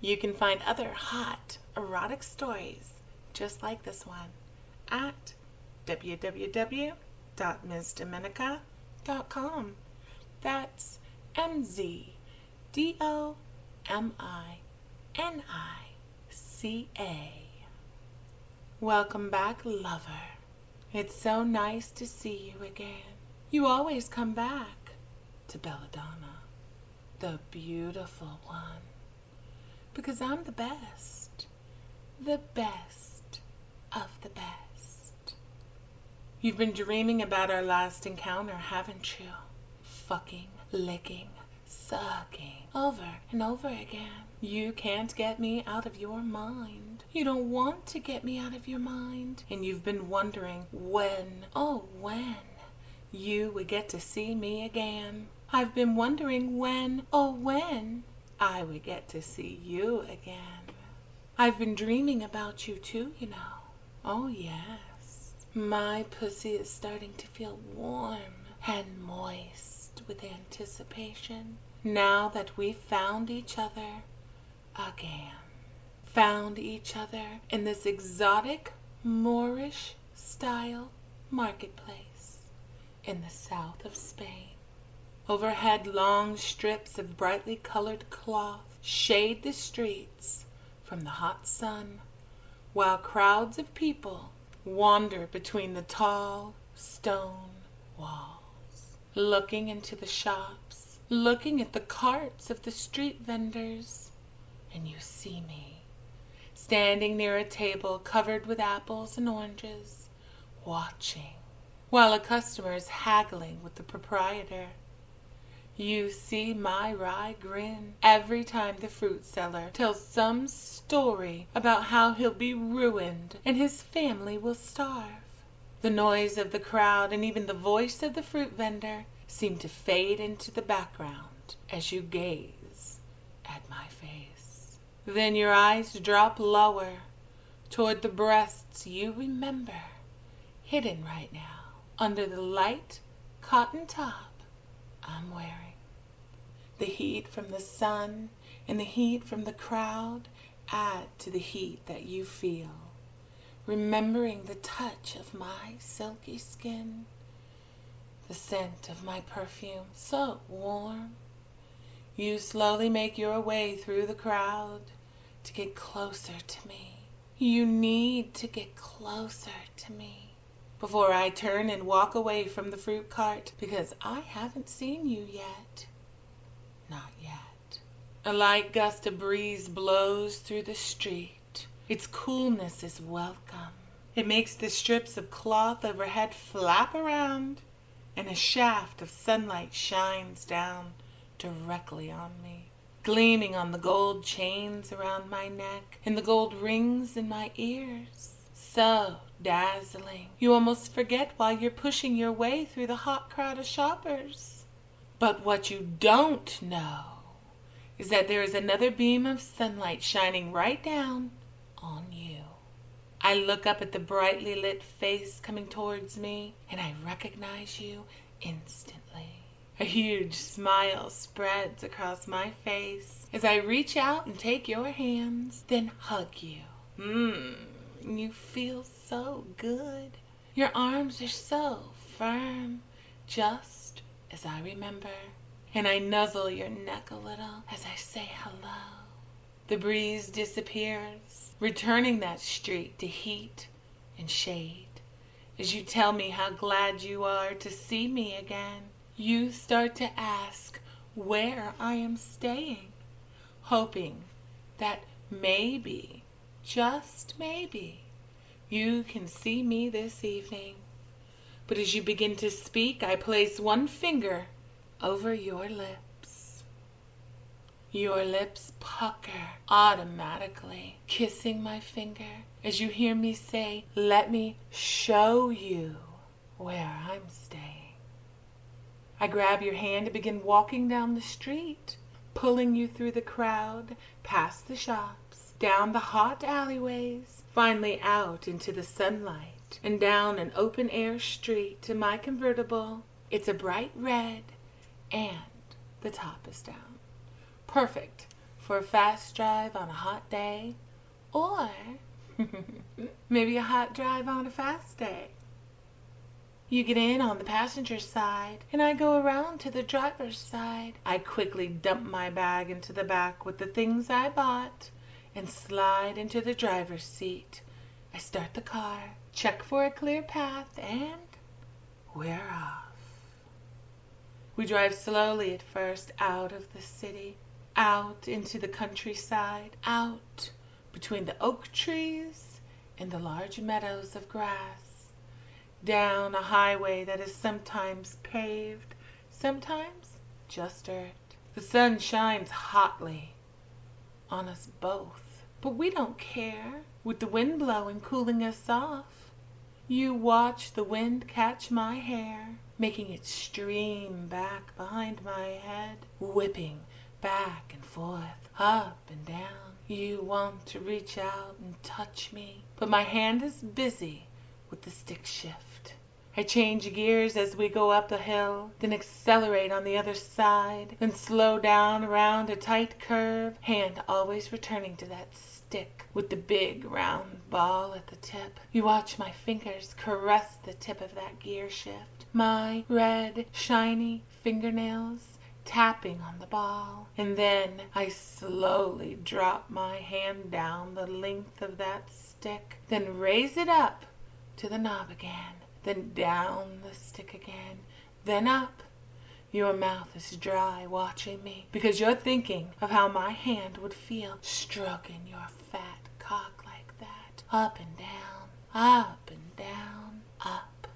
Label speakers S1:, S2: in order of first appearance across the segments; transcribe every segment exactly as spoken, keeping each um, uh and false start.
S1: You can find other hot, erotic stories just like this one at w w w dot ms dominica dot com. That's M Z D O M I N I C A. Welcome back, lover. It's so nice to see you again. You always come back to Belladonna, the beautiful one, because I'm the best, the best of the best. You've been dreaming about our last encounter, haven't you? Fucking, licking, sucking, over and over again. You can't get me out of your mind. You don't want to get me out of your mind. And you've been wondering when, oh when, you would get to see me again. I've been wondering when, oh when, I would get to see you again. I've been dreaming about you too, you know. Oh yes. My pussy is starting to feel warm and moist with anticipation now that we've found each other again. Found each other in this exotic Moorish style marketplace in the south of Spain. Overhead, long strips of brightly colored cloth shade the streets from the hot sun, while crowds of people wander between the tall stone walls, looking into the shops, looking at the carts of the street vendors. And you see me, standing near a table covered with apples and oranges, watching, while a customer is haggling with the proprietor. You see my wry grin every time the fruit seller tells some story about how he'll be ruined and his family will starve. The noise of the crowd and even the voice of the fruit vendor seem to fade into the background as you gaze at my face. Then your eyes drop lower toward the breasts you remember, hidden right now under the light cotton top I'm wearing. The heat from the sun and the heat from the crowd add to the heat that you feel, remembering the touch of my silky skin, the scent of my perfume so warm. You slowly make your way through the crowd to get closer to me. You need to get closer to me before I turn and walk away from the fruit cart, because I haven't seen you yet. Not yet. A light gust of breeze blows through the street. Its coolness is welcome. It makes the strips of cloth overhead flap around, and a shaft of sunlight shines down directly on me, gleaming on the gold chains around my neck and the gold rings in my ears. So dazzling, you almost forget while you're pushing your way through the hot crowd of shoppers. But what you don't know is that there is another beam of sunlight shining right down on you. I look up at the brightly lit face coming towards me, and I recognize you instantly. A huge smile spreads across my face as I reach out and take your hands, then hug you. Mmm, you feel so good. Your arms are so firm, just as I remember. And I nuzzle your neck a little as I say hello. The breeze disappears, returning that street to heat and shade. As you tell me how glad you are to see me again, you start to ask where I am staying, hoping that maybe, just maybe, you can see me this evening. But as you begin to speak, I place one finger over your lips. Your lips pucker automatically, kissing my finger as you hear me say, "Let me show you where I'm staying." I grab your hand and begin walking down the street, pulling you through the crowd, past the shops, down the hot alleyways, finally out into the sunlight, and down an open-air street to my convertible. It's a bright red, and the top is down. Perfect for a fast drive on a hot day, or maybe a hot drive on a fast day. You get in on the passenger side, and I go around to the driver's side. I quickly dump my bag into the back with the things I bought and slide into the driver's seat. I start the car, check for a clear path, and we're off. We drive slowly at first out of the city, out into the countryside, out between the oak trees and the large meadows of grass, down a highway that is sometimes paved, sometimes just dirt. The sun shines hotly on us both, but we don't care, with the wind blowing, cooling us off. You watch the wind catch my hair, making it stream back behind my head, whipping back and forth, up and down. You want to reach out and touch me, but my hand is busy with the stick shift. I change gears as we go up a hill, then accelerate on the other side, then slow down around a tight curve, hand always returning to that stick with the big round ball at the tip. You watch my fingers caress the tip of that gear shift, my red, shiny fingernails tapping on the ball, and then I slowly drop my hand down the length of that stick, then raise it up to the knob again, then down the stick again, then up. Your mouth is dry watching me, because you're thinking of how my hand would feel stroking your fat cock like that, up and down, up and down, up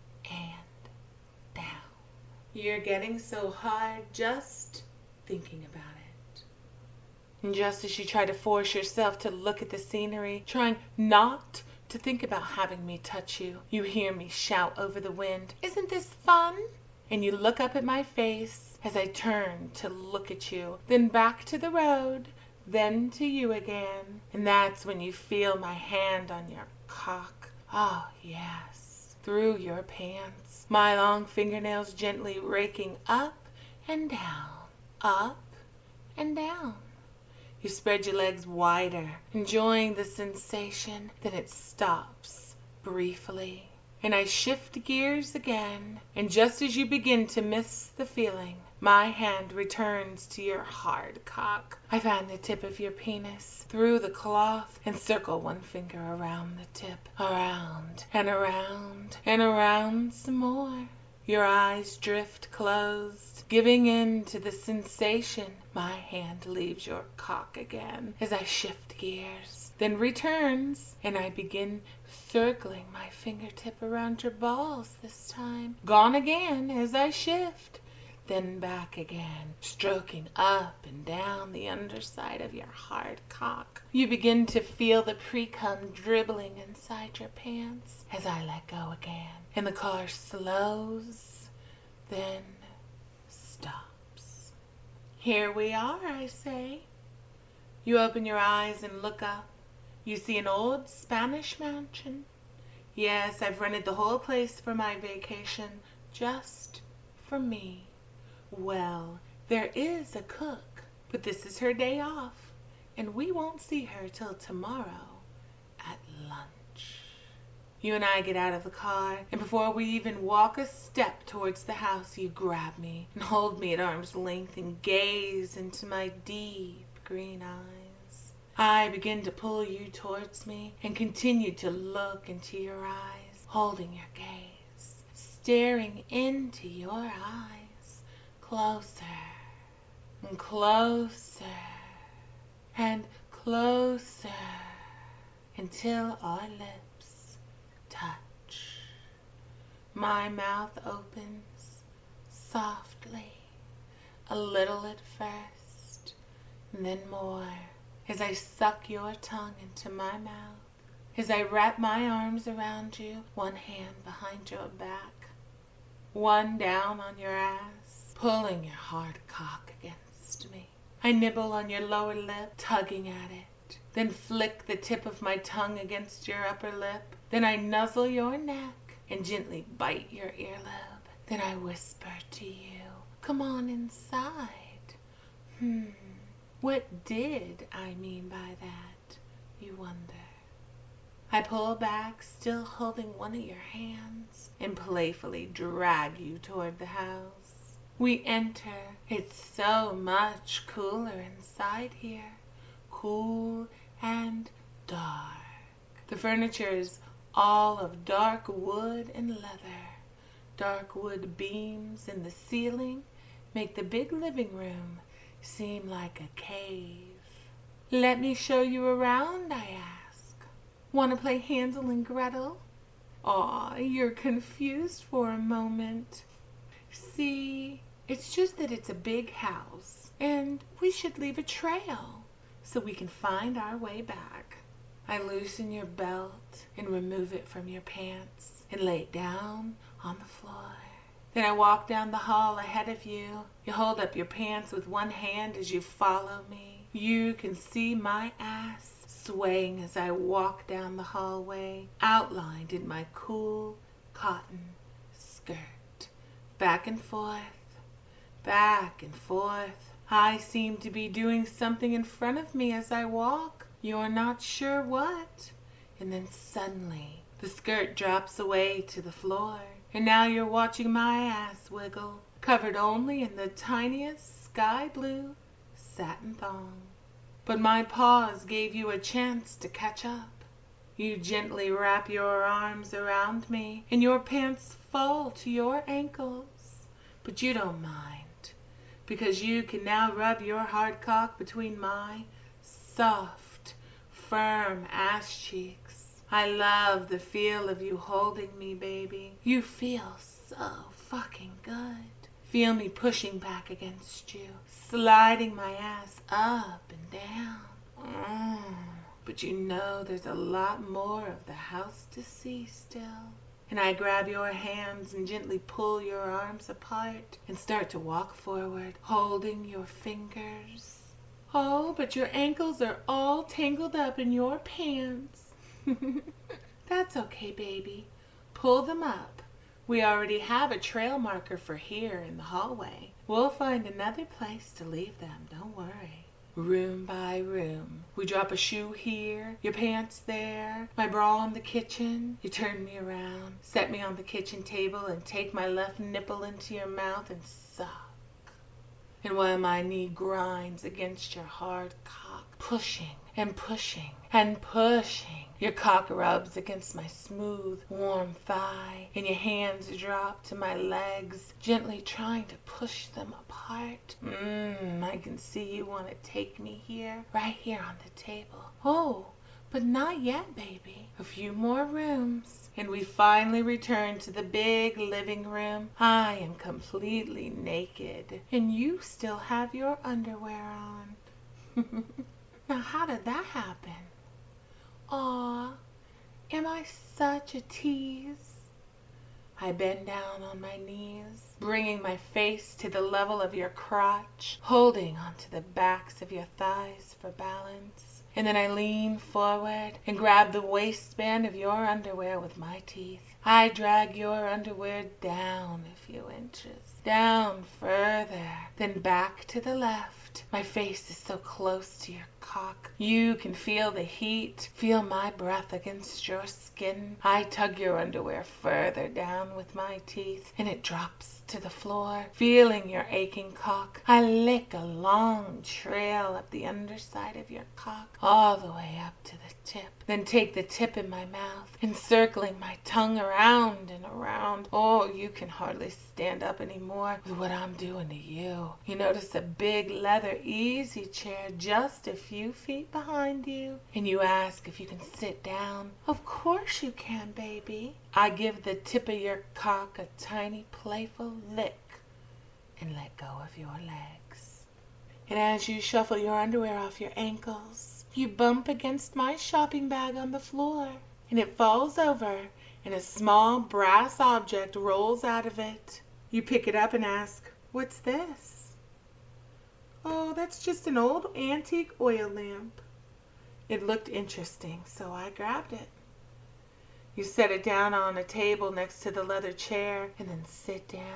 S1: and down. You're getting so hard just thinking about it. And just as you try to force yourself to look at the scenery, trying not to think about having me touch you, you hear me shout over the wind, "Isn't this fun?" And you look up at my face as I turn to look at you, then back to the road, then to you again. And that's when you feel my hand on your cock. Oh, yes, through your pants, my long fingernails gently raking up and down, up and down. You spread your legs wider, enjoying the sensation, then it stops briefly. And I shift gears again, and just as you begin to miss the feeling, my hand returns to your hard cock. I find the tip of your penis through the cloth and circle one finger around the tip, around and around and around some more. Your eyes drift closed, giving in to the sensation. My hand leaves your cock again as I shift gears, then returns, and I begin circling my fingertip around your balls this time. Gone again as I shift, then back again, stroking up and down the underside of your hard cock. You begin to feel the pre-cum dribbling inside your pants as I let go again, and the car slows, then stops. Here we are, I say. You open your eyes and look up. You see an old Spanish mansion. Yes, I've rented the whole place for my vacation, just for me. Well, there is a cook, but this is her day off, and we won't see her till tomorrow at lunch. You and I get out of the car, and before we even walk a step towards the house, you grab me and hold me at arm's length and gaze into my deep green eyes. I begin to pull you towards me and continue to look into your eyes, holding your gaze, staring into your eyes, closer and closer and closer until our lips touch. My mouth opens softly, a little at first, and then more, as I suck your tongue into my mouth, as I wrap my arms around you, one hand behind your back, one down on your ass, pulling your hard cock against me. I nibble on your lower lip, tugging at it, then flick the tip of my tongue against your upper lip. Then I nuzzle your neck and gently bite your earlobe. Then I whisper to you, "Come on inside. Hmm, What did I mean by that, you wonder? I pull back, still holding one of your hands, and playfully drag you toward the house. We enter. It's so much cooler inside here. Cool and dark. The furniture is all of dark wood and leather. Dark wood beams in the ceiling make the big living room seem like a cave. Let me show you around, I ask. Want to play Hansel and Gretel? Aw, you're confused for a moment. See, it's just that it's a big house, and we should leave a trail so we can find our way back. I loosen your belt and remove it from your pants and lay it down on the floor. Then I walk down the hall ahead of you. You hold up your pants with one hand as you follow me. You can see my ass swaying as I walk down the hallway, outlined in my cool cotton skirt. Back and forth, back and forth. I seem to be doing something in front of me as I walk. You're not sure what. And then suddenly, the skirt drops away to the floor. And now you're watching my ass wiggle, covered only in the tiniest sky blue satin thong. But my paws gave you a chance to catch up. You gently wrap your arms around me, and your pants fall to your ankles. But you don't mind, because you can now rub your hard cock between my soft, firm ass cheeks. I love the feel of you holding me, baby. You feel so fucking good. Feel me pushing back against you, sliding my ass up and down. Mm. But you know there's a lot more of the house to see still. And I grab your hands and gently pull your arms apart and start to walk forward, holding your fingers. Oh, but your ankles are all tangled up in your pants. That's okay, baby. Pull them up. We already have a trail marker for here in the hallway. We'll find another place to leave them, don't worry. Room by room. We drop a shoe here, your pants there, my bra in the kitchen. You turn me around, set me on the kitchen table, and take my left nipple into your mouth and suck. And while my knee grinds against your hard cock, pushing and pushing and pushing, your cock rubs against my smooth, warm thigh, and your hands drop to my legs, gently trying to push them apart. Mmm, I can see you want to take me here, right here on the table. Oh, but not yet, baby. A few more rooms, and we finally return to the big living room. I am completely naked, and you still have your underwear on. Now, how did that happen? Aw, am I such a tease? I bend down on my knees, bringing my face to the level of your crotch, holding onto the backs of your thighs for balance. And then I lean forward and grab the waistband of your underwear with my teeth. I drag your underwear down a few inches, down further, then back to the left. My face is so close to your cock. You can feel the heat, feel my breath against your skin. I tug your underwear further down with my teeth, and it drops to the floor. Feeling your aching cock, I lick a long trail up the underside of your cock, all the way up to the tip. Then take the tip in my mouth, encircling my tongue around and around. Oh, you can hardly stand up anymore with what I'm doing to you. You notice a big leather easy chair just a few feet behind you, and you ask if you can sit down. Of course you can, baby. I give the tip of your cock a tiny playful lick and let go of your legs. And as you shuffle your underwear off your ankles, you bump against my shopping bag on the floor, and it falls over, and a small brass object rolls out of it. You pick it up and ask, "What's this?" "Oh, that's just an old antique oil lamp." It looked interesting, so I grabbed it. You set it down on a table next to the leather chair and then sit down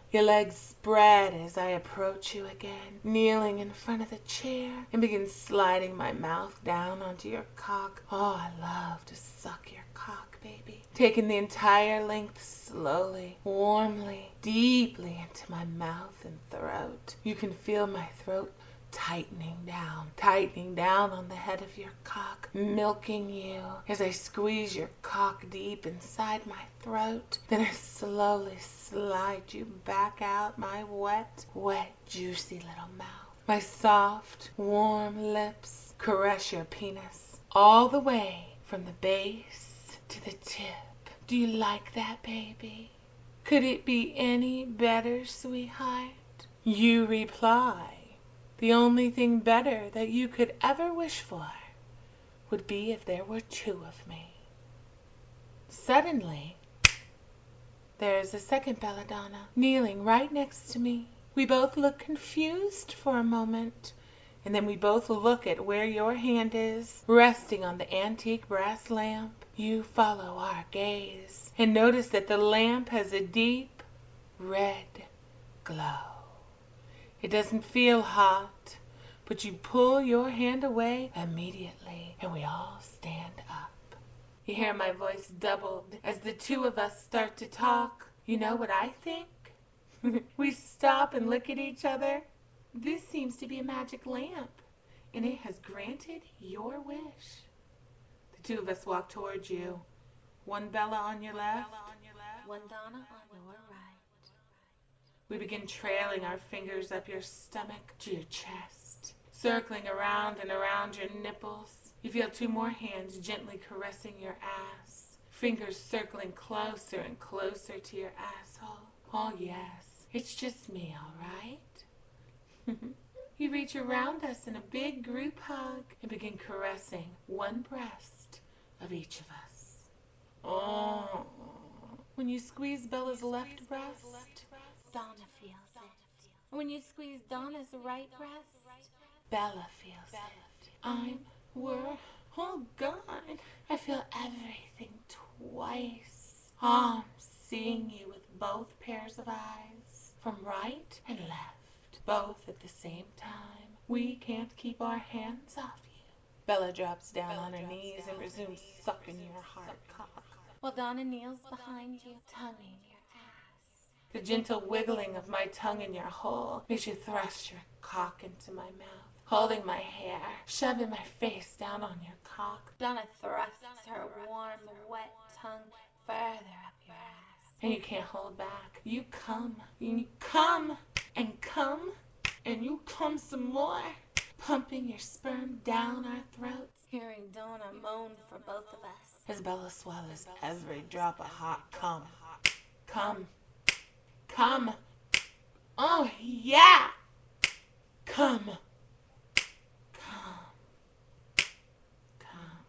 S1: Your legs spread as I approach you again, kneeling in front of the chair, and begin sliding my mouth down onto your cock. Oh, I love to suck your cock, baby. Taking the entire length slowly, warmly, deeply into my mouth and throat. You can feel my throat tightening down, tightening down on the head of your cock, milking you as I squeeze your cock deep inside my throat. Then I slowly slide you back out my wet, wet, juicy little mouth. My soft, warm lips caress your penis all the way from the base to the tip. Do you like that, baby? Could it be any better, sweetheart? You reply, the only thing better that you could ever wish for would be if there were two of me. Suddenly, there is a second belladonna kneeling right next to me. We both look confused for a moment, and then we both look at where your hand is, resting on the antique brass lamp. You follow our gaze and notice that the lamp has a deep red glow. It doesn't feel hot, but you pull your hand away immediately, and we all stand up. You hear my voice doubled as the two of us start to talk. You know what I think? We stop and look at each other. This seems to be a magic lamp, and it has granted your wish. The two of us walk towards you. One Bella on your left,
S2: One Donna on your right.
S1: we begin trailing our fingers up your stomach to your chest, circling around and around your nipples. You feel two more hands gently caressing your ass, fingers circling closer and closer to your asshole. Oh yes, it's just me, all right? You reach around us in a big group hug and begin caressing one breast of each of us. Oh. When you squeeze Bella's left breast,
S2: Donna feels it. When you squeeze Donna's right breast,
S1: Bella feels it. I'm, we're, oh God, I feel everything twice. I'm seeing you with both pairs of eyes, from right and left, both at the same time. We can't keep our hands off you. Bella drops down on her knees and resumes sucking your hard cock.
S2: while Donna kneels behind you, tongue in your ass.
S1: The gentle wiggling of my tongue in your hole makes you thrust your cock into my mouth, holding my hair, shoving my face down on your cock.
S2: Donna thrusts her warm, wet tongue further up your ass.
S1: And you can't hold back. You come, and you come, and come, and you come some more, pumping your sperm down our throats.
S2: Hearing Donna moan for both of us.
S1: As Bella swallows every drop of hot cum. Come. Come. Oh, yeah. Come. Come. Come.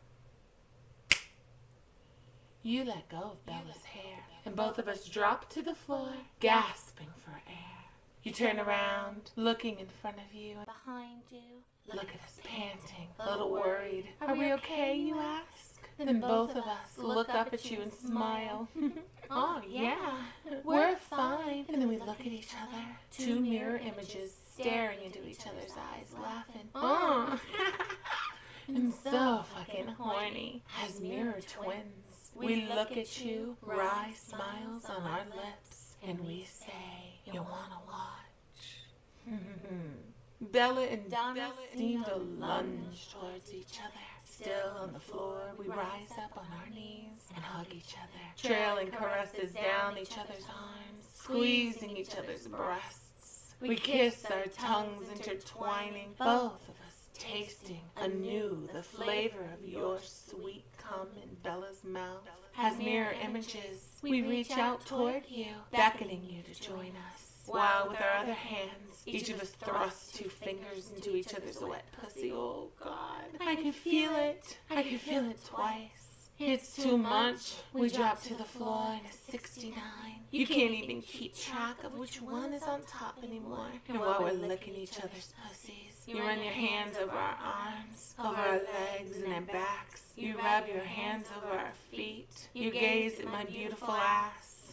S1: You let go of Bella's hair, and both of us drop to the floor, gasping for air. You turn around, looking in front of you.
S2: Behind you.
S1: Look at us panting, a little worried. Are we okay, you ask? Then both of us look up at you and smile. Oh, yeah, we're fine. And then we look at each other, two mirror images staring into each other's eyes, laughing. Oh, and so fucking horny. As mirror twins, we look at you, wry smiles on our lips, and we say, you wanna watch? Bella and Donna seem to lunge towards each other. Still on the floor, we rise up on our knees and hug each other, trailing caresses down each other's arms, squeezing each other's breasts. We kiss, our tongues intertwining, both of us tasting anew the flavor of your sweet cum in Bella's mouth. As mirror images, we reach out toward you, beckoning you to join us. While with our other hands, each of us thrusts two fingers into each other's wet pussy. Oh, God. I can feel it. I can feel it twice. It's too much. We drop to the floor in a sixty-nine. You can't even keep track of which one is on top anymore. And while we're licking each other's pussies, you run your hands over our arms, over our legs and our backs. You rub your hands over our feet. You gaze at my beautiful ass.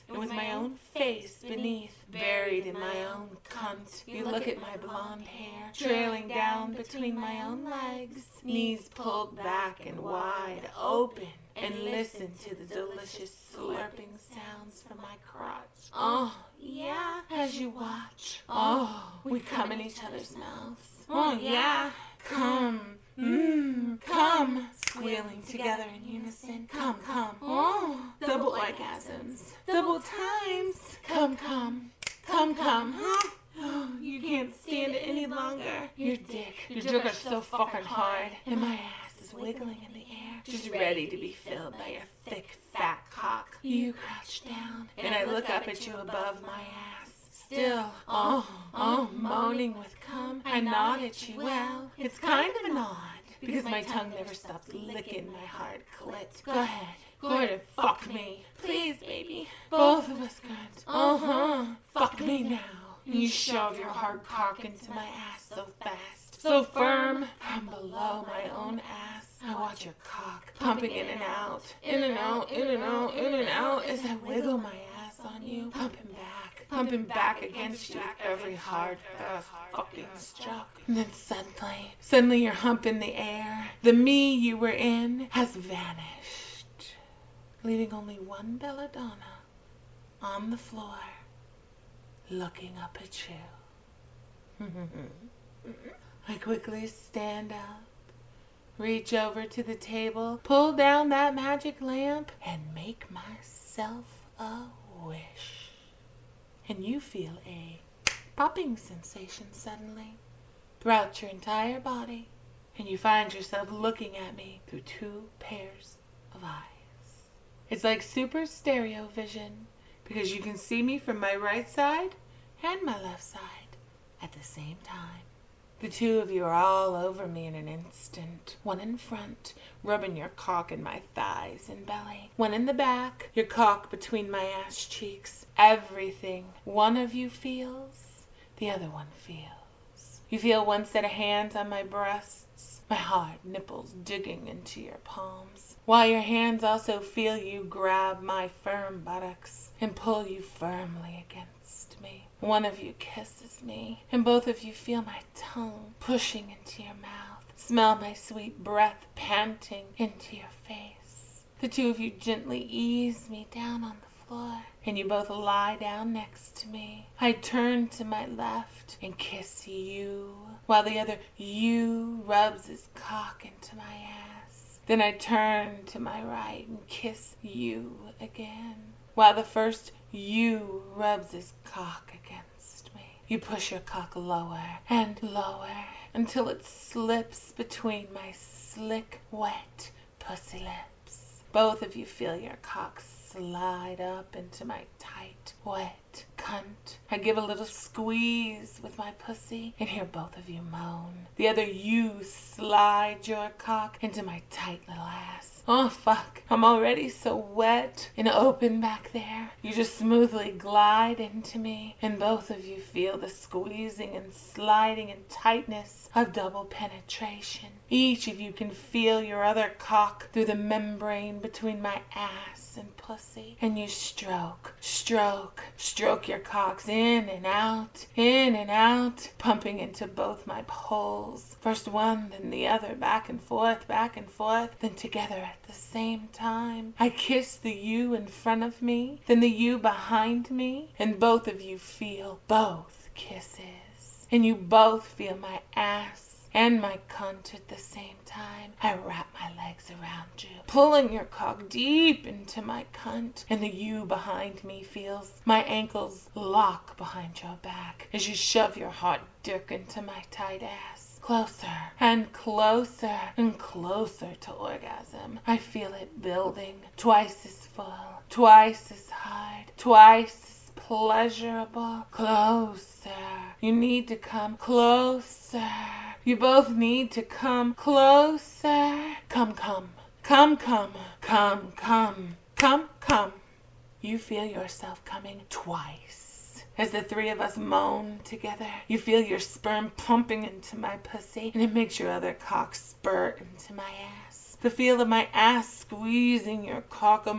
S1: and with my own face beneath, buried in my own cunt. You look at my blonde hair, trailing down between my own legs, knees pulled back and wide open, and listen to the delicious slurping sounds from my crotch. Oh, yeah, as you watch. Oh, we come in each other's mouths. Oh, yeah, come. Mmm, come, squealing together in unison. Come, come, oh, double orgasms, double times. Come, come, come, come, huh? Oh, you can't stand it any longer. Your dick, your dick are so fucking hard, and my ass is wiggling in the air, just ready to be filled by your thick, fat cock. You crouch down, and I look up at you above my ass. Still, oh, oh, moaning with cum, I nod at you. Well, it's kind of an odd, because my tongue never stops licking my hard clit. Go ahead, go ahead and fuck me. Please, baby. Both of us good. Uh-huh. Fuck me now. You shove your hard cock into my ass so fast, so firm, from below my own ass. I watch your cock pumping in and out, in and out, in and out, in and out, as I wiggle my ass on you, pumping back, pumping back against you with every hard, fast fucking stroke. And then suddenly, suddenly you're humping the air. The me you were in has vanished, leaving only one belladonna on the floor, looking up at you. I quickly stand up, reach over to the table, pull down that magic lamp, and make myself a wish. And you feel a popping sensation suddenly throughout your entire body, and you find yourself looking at me through two pairs of eyes. It's like super stereo vision, because you can see me from my right side and my left side at the same time. The two of you are all over me in an instant. One in front, rubbing your cock in my thighs and belly. One in the back, your cock between my ass cheeks. Everything one of you feels, the other one feels. You feel one set of hands on my breasts, my hard nipples digging into your palms, while your hands also feel you grab my firm buttocks and pull you firmly against me. One of you kisses me, and both of you feel my tongue pushing into your mouth, smell my sweet breath panting into your face. The two of you gently ease me down on the floor, and you both lie down next to me. I turn to my left and kiss you, while the other you rubs his cock into my ass. Then I turn to my right and kiss you again, while the first you rubs his cock against me. You push your cock lower and lower until it slips between my slick, wet pussy lips. Both of you feel your cock slide up into my tight, wet cunt. I give a little squeeze with my pussy and hear both of you moan. The other you slide your cock into my tight little ass. Oh, fuck. I'm already so wet and open back there. You just smoothly glide into me, and both of you feel the squeezing and sliding and tightness of double penetration. Each of you can feel your other cock through the membrane between my ass and pussy, and you stroke, stroke, stroke your cocks in and out, in and out, pumping into both my poles. First one, then the other, back and forth, back and forth, then together at the same time. I kiss the you in front of me, then the you behind me, and both of you feel both kisses. And you both feel my ass and my cunt at the same time. I wrap my legs around you, pulling your cock deep into my cunt, and the you behind me feels my ankles lock behind your back as you shove your hot dick into my tight ass. Closer and closer and closer to orgasm. I feel it building, twice as full, twice as hard, twice as pleasurable. Closer. You need to come closer. You both need to come closer. Come, come, come, come, come, come, come, come. You feel yourself coming twice. As the three of us moan together, you feel your sperm pumping into my pussy, and it makes your other cock spurt into my ass. The feel of my ass squeezing your cock almost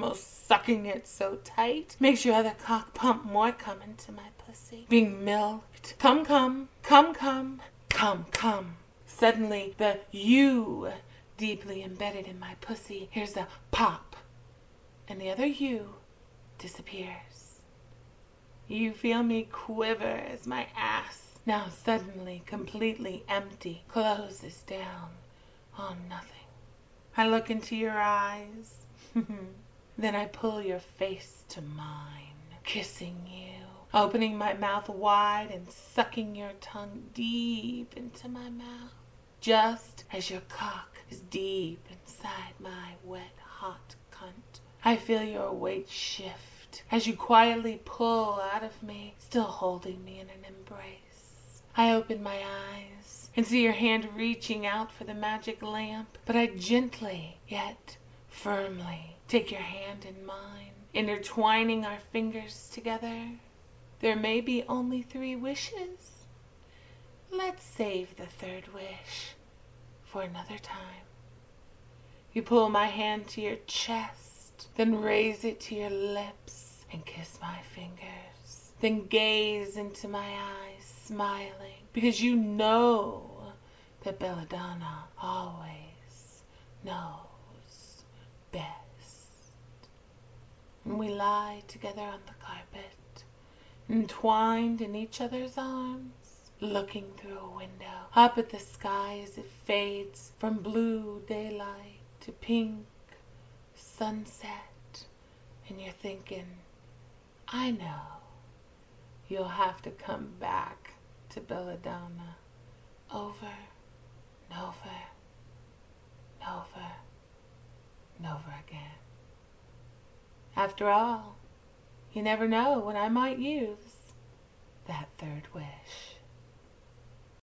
S1: sucking it so tight makes your other cock pump more cum into my pussy. Being milked. Come, come, come, come, come, come. Suddenly, the you deeply embedded in my pussy hears a pop, and the other you disappears. You feel me quiver as my ass, now suddenly completely empty, closes down on nothing. I look into your eyes. Then I pull your face to mine, kissing you, opening my mouth wide and sucking your tongue deep into my mouth, just as your cock is deep inside my wet, hot cunt. I feel your weight shift as you quietly pull out of me, still holding me in an embrace. I open my eyes and see your hand reaching out for the magic lamp, but I gently, yet firmly, take your hand in mine, intertwining our fingers together. There may be only three wishes. Let's save the third wish for another time. You pull my hand to your chest, then raise it to your lips and kiss my fingers. Then gaze into my eyes, smiling, because you know that Belladonna always knows best. And we lie together on the carpet, entwined in each other's arms, looking through a window up at the sky as it fades from blue daylight to pink sunset. And you're thinking, I know you'll have to come back to Belladonna over and over and over and over again. After all, you never know when I might use that third wish.